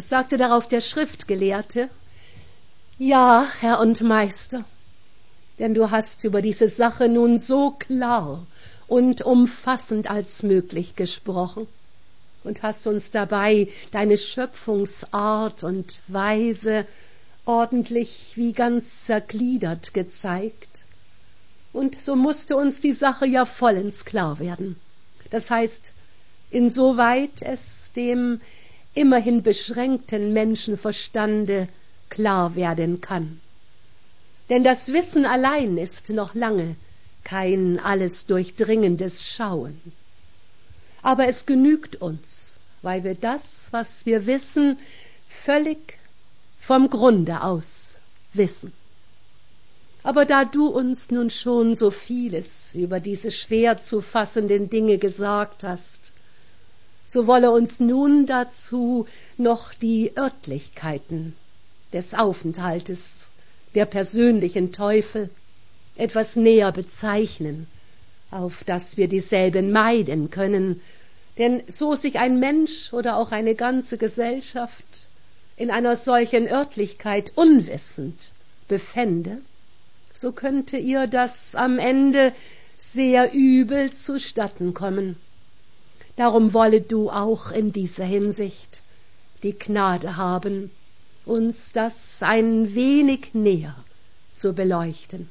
sagte darauf der Schriftgelehrte: »Ja, Herr und Meister, denn du hast über diese Sache nun so klar und umfassend als möglich gesprochen und hast uns dabei deine Schöpfungsart und Weise ordentlich wie ganz zergliedert gezeigt. Und so musste uns die Sache ja vollends klar werden. Das heißt, insoweit es dem immerhin beschränkten Menschenverstande klar werden kann. Denn das Wissen allein ist noch lange kein alles durchdringendes Schauen. Aber es genügt uns, weil wir das, was wir wissen, völlig vom Grunde aus wissen. Aber da du uns nun schon so vieles über diese schwer zu fassenden Dinge gesagt hast, so wolle uns nun dazu noch die Örtlichkeiten des Aufenthaltes der persönlichen Teufel etwas näher bezeichnen, auf dass wir dieselben meiden können, denn so sich ein Mensch oder auch eine ganze Gesellschaft in einer solchen Örtlichkeit unwissend befände, so könnte ihr das am Ende sehr übel zustatten kommen. Darum wolle du auch in dieser Hinsicht die Gnade haben, uns das ein wenig näher zu beleuchten.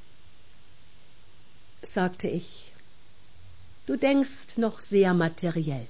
Sagte ich: Du denkst noch sehr materiell.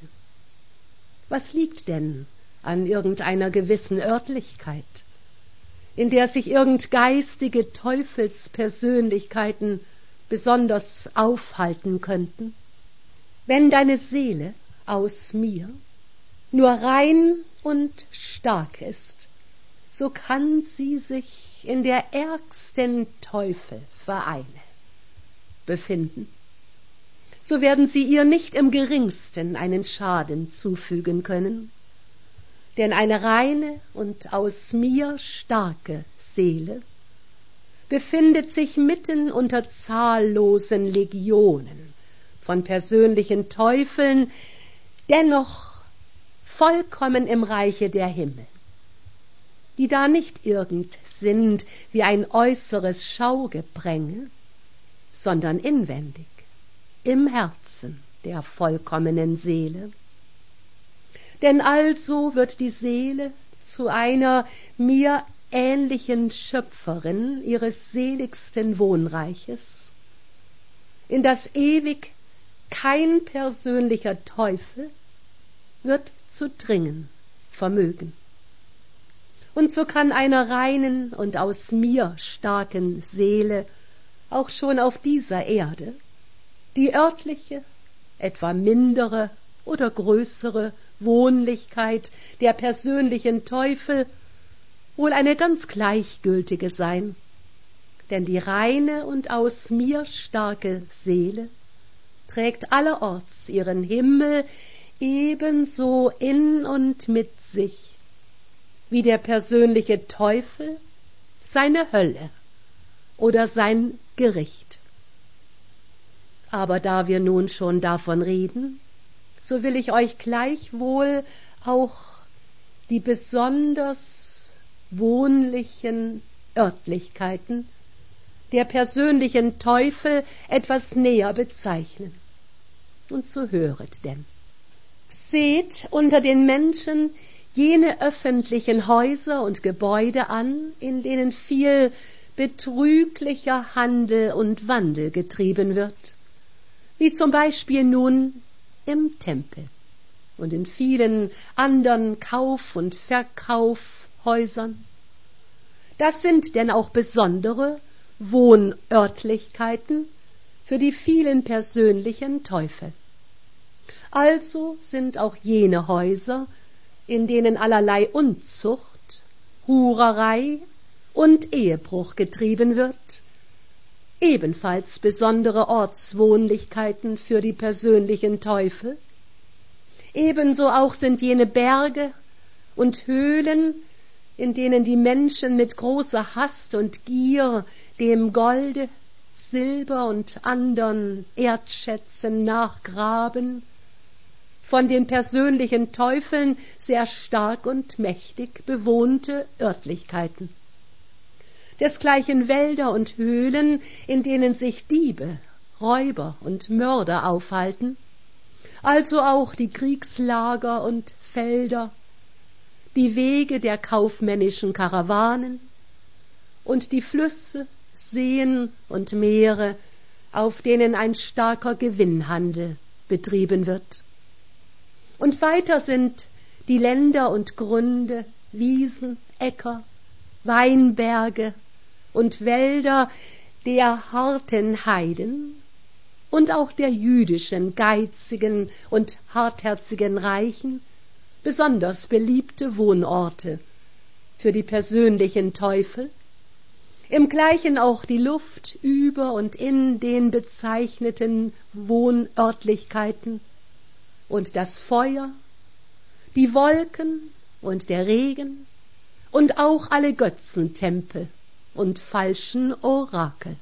Was liegt denn an irgendeiner gewissen Örtlichkeit, in der sich irgend geistige Teufelspersönlichkeiten besonders aufhalten könnten? Wenn deine Seele aus mir nur rein und stark ist, so kann sie sich in der ärgsten Teufelvereine befinden. So werden sie ihr nicht im geringsten einen Schaden zufügen können, denn eine reine und aus mir starke Seele befindet sich mitten unter zahllosen Legionen von persönlichen Teufeln, dennoch vollkommen im Reiche der Himmel, die da nicht irgend sind wie ein äußeres Schaugepränge, sondern inwendig, im Herzen der vollkommenen Seele. Denn also wird die Seele zu einer mir ähnlichen Schöpferin ihres seligsten Wohnreiches, in das ewig kein persönlicher Teufel wird zu dringen vermögen. Und so kann einer reinen und aus mir starken Seele auch schon auf dieser Erde die örtliche, etwa mindere oder größere Wohnlichkeit der persönlichen Teufel wohl eine ganz gleichgültige sein, denn die reine und aus mir starke Seele trägt allerorts ihren Himmel ebenso in und mit sich, wie der persönliche Teufel seine Hölle oder sein Gericht. Aber da wir nun schon davon reden, so will ich euch gleichwohl auch die besonders wohnlichen Örtlichkeiten der persönlichen Teufel etwas näher bezeichnen. Und so höret denn. Seht unter den Menschen jene öffentlichen Häuser und Gebäude an, in denen viel betrüglicher Handel und Wandel getrieben wird, wie zum Beispiel nun im Tempel und in vielen anderen Kauf- und Verkaufhäusern. Das sind denn auch besondere Wohnörtlichkeiten für die vielen persönlichen Teufel. Also sind auch jene Häuser, in denen allerlei Unzucht, Hurerei und Ehebruch getrieben wird, ebenfalls besondere Ortswohnlichkeiten für die persönlichen Teufel. Ebenso auch sind jene Berge und Höhlen, in denen die Menschen mit großer Hast und Gier dem Golde, Silber und andern Erdschätzen nachgraben, von den persönlichen Teufeln sehr stark und mächtig bewohnte Örtlichkeiten. Desgleichen Wälder und Höhlen, in denen sich Diebe, Räuber und Mörder aufhalten, also auch die Kriegslager und Felder, die Wege der kaufmännischen Karawanen und die Flüsse, Seen und Meere, auf denen ein starker Gewinnhandel betrieben wird. Und weiter sind die Länder und Gründe, Wiesen, Äcker, Weinberge und Wälder der harten Heiden und auch der jüdischen, geizigen und hartherzigen Reichen besonders beliebte Wohnorte für die persönlichen Teufel, im Gleichen auch die Luft über und in den bezeichneten Wohnörtlichkeiten und das Feuer, die Wolken und der Regen und auch alle Götzentempel und falschen Orakel.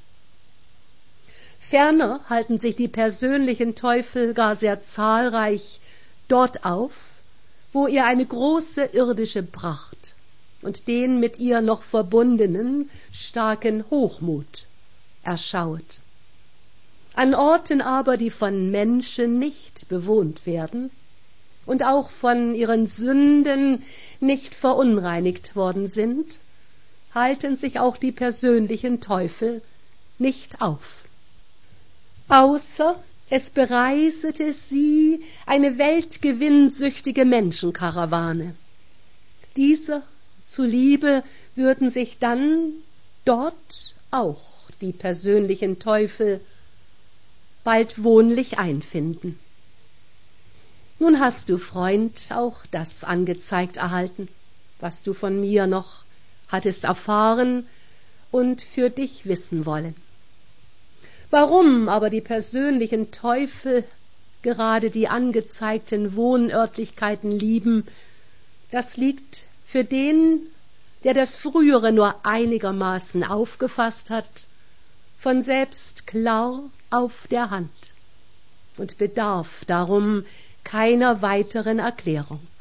Ferner halten sich die persönlichen Teufel gar sehr zahlreich dort auf, wo ihr eine große irdische Pracht und den mit ihr noch verbundenen starken Hochmut erschaut. An Orten aber, die von Menschen nicht bewohnt werden und auch von ihren Sünden nicht verunreinigt worden sind, halten sich auch die persönlichen Teufel nicht auf. Außer es bereisete sie eine weltgewinnsüchtige Menschenkarawane. Dieser zuliebe würden sich dann dort auch die persönlichen Teufel bald wohnlich einfinden. Nun hast du, Freund, auch das angezeigt erhalten, was du von mir noch hattest erfahren und für dich wissen wollen. Warum aber die persönlichen Teufel gerade die angezeigten Wohnörtlichkeiten lieben, das liegt für den, der das Frühere nur einigermaßen aufgefasst hat, von selbst klar auf der Hand und bedarf darum keiner weiteren Erklärung.